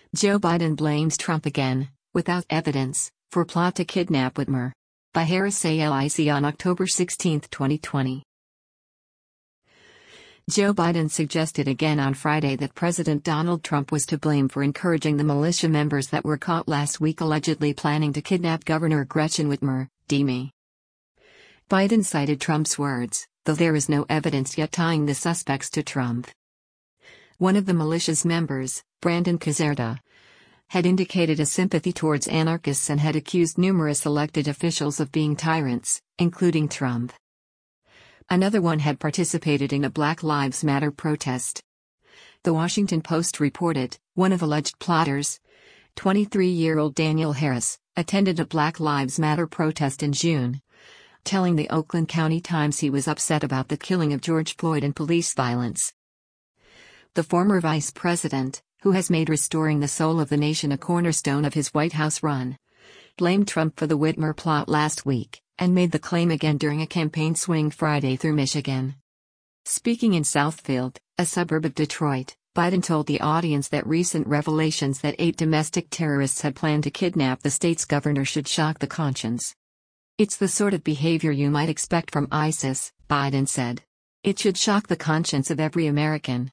Joe Biden blames Trump again, without evidence, for plot to kidnap Whitmer. By Harris Alic on October 16, 2020. Joe Biden suggested again on Friday that President Donald Trump was to blame for encouraging the militia members that were caught last week allegedly planning to kidnap Governor Gretchen Whitmer, D.M. Biden cited Trump's words, though there is no evidence yet tying the suspects to Trump. One of the militia's members, Brandon Caserta, had indicated a sympathy towards anarchists and had accused numerous elected officials of being tyrants, including Trump. Another one had participated in a Black Lives Matter protest. The Washington Post reported, one of alleged plotters, 23-year-old Daniel Harris, attended a Black Lives Matter protest in June, telling the Oakland County Times he was upset about the killing of George Floyd and police violence. The former vice president, who has made restoring the soul of the nation a cornerstone of his White House run, blamed Trump for the Whitmer plot last week, and made the claim again during a campaign swing Friday through Michigan. Speaking in Southfield, a suburb of Detroit, Biden told the audience that recent revelations that 8 domestic terrorists had planned to kidnap the state's governor should shock the conscience. "It's the sort of behavior you might expect from ISIS," Biden said. "It should shock the conscience of every American,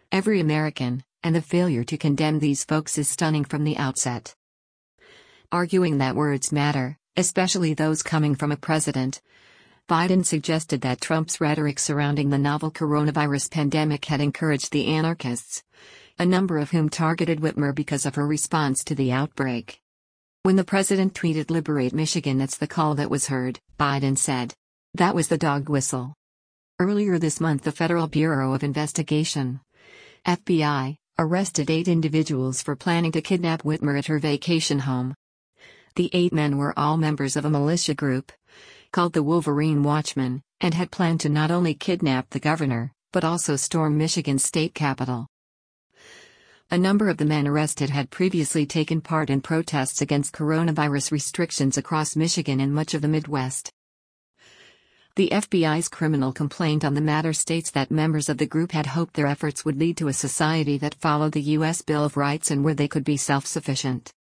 and the failure to condemn these folks is stunning from the outset." Arguing that words matter, especially those coming from a president, Biden suggested that Trump's rhetoric surrounding the novel coronavirus pandemic had encouraged the anarchists, a number of whom targeted Whitmer because of her response to the outbreak. When the president tweeted "Liberate Michigan, that's the call that was heard," Biden said. "That was the dog whistle." Earlier this month, the Federal Bureau of Investigation, FBI, arrested 8 individuals for planning to kidnap Whitmer at her vacation home. The 8 men were all members of a militia group, called the Wolverine Watchmen, and had planned to not only kidnap the governor, but also storm Michigan's state capitol. A number of the men arrested had previously taken part in protests against coronavirus restrictions across Michigan and much of the Midwest. The FBI's criminal complaint on the matter states that members of the group had hoped their efforts would lead to a society that followed the U.S. Bill of Rights and where they could be self-sufficient.